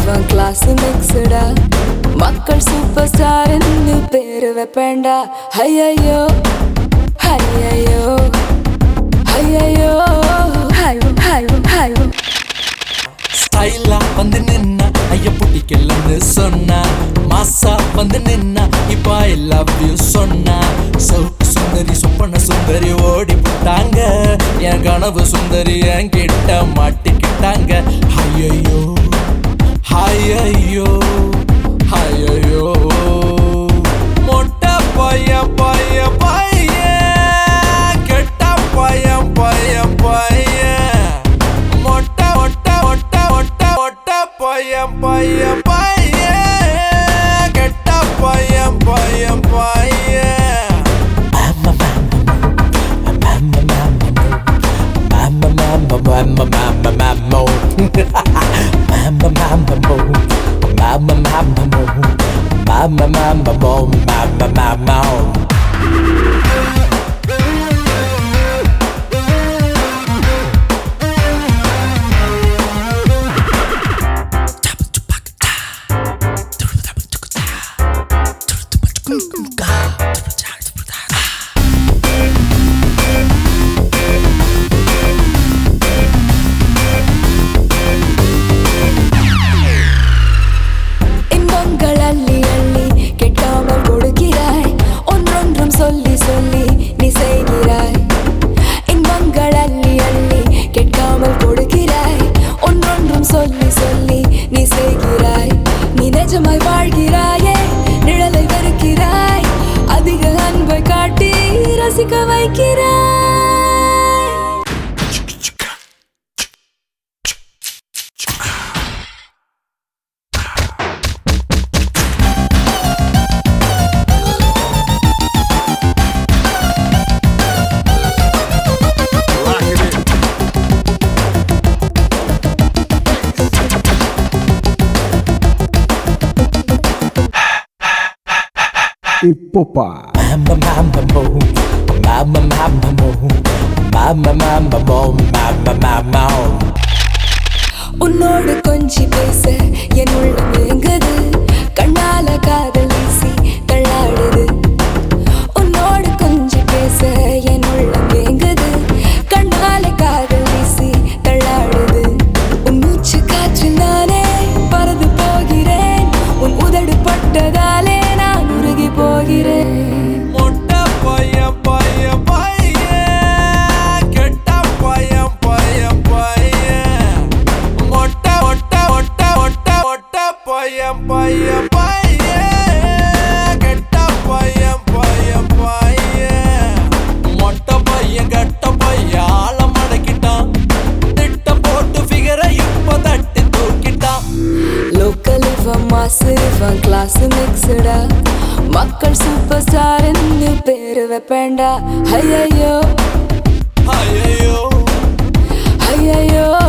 இவன் கிளாஸ் மிக்ஸ்டா மக்கள் சூப்பர் ஸ்டார்னு பேரு வைப்பேண்டா ஐயையோ ஐயையோ ஐயையோ ஹைவோ ஹைவோ ஹைவோ ஸ்டைலா வந்து நின்னா ஐயா புட்டிக்கலன்னு சொன்னா மாசா வந்து நின்னா இப்ப ஐ லவ் யூ சொன்னா சவுக்கு சுந்தரி சொப்பன சுந்தரி ஓடி போட்டாங்க என் கனவு சுந்தரி என் கிட்ட மாட்டிக்கிட்டாங்க ஐயையோ ஐயையோ ஐயையோ மொட்டை பையன் பையன் பையன் கெட்ட பையன் பையன் பையன் மொட்டை மொட்டை மொட்டை மொட்டை மொட்டை பையன் பையன் பையன் கெட்ட பையன் பையன் பையன் சொல்லி சொல்லி நீ செய்கிறாய் இன்பங்கள் அள்ளி அள்ளி கேட்காமல் கொடுக்கிறாய் ஒன்றொன்றும் சொல்லி சொல்லி நீ செய்கிறாய் நீ நிஜமாய் வாழ்கிறாயே நிழலை வெறுக்கிறாய் அதிக அன்பை காட்டி ரசிக்க வைக்கிறாய் Ipopa உன்னோடு கொஞ்சி பேச என் உள்ளம் ஏங்குது கண்ணால காதல் வீசி தள்ளாடுது உன்னோடு கொஞ்சி பேச என் உள்ளம் ஏங்குது கண்ணால காதல் வீசி தள்ளாடுது உன் மூச்சு காற்றில் நானே பறந்து போகிறேன் உன் உதடு பட்டதாலே நான் உருகி போகிறேன் மொட்டை பையன் பையன் பையன் கெட்ட பையன் பையன் பையன் மொட்டை மொட்டை மொட்டை மொட்டை மொட்டை பையன் பையன் பையன் கெட்ட பையன் பையன் பையன் மொட்டை பையன் கெட்ட பையன் ஆள மடக்கிட்டான் திட்டம் போட்டு ஃபிகரை இப்ப தட்டி தூக்கிட்டான் லோக்கல் இவன் மாசு இவன் கிளாஸ் மிக்ஸ்டா மக்கள் சூப்பர் ஸ்டார்னு பேரு வைப்பேண்டா ஐயையோ ஐயையோ ஐயையோ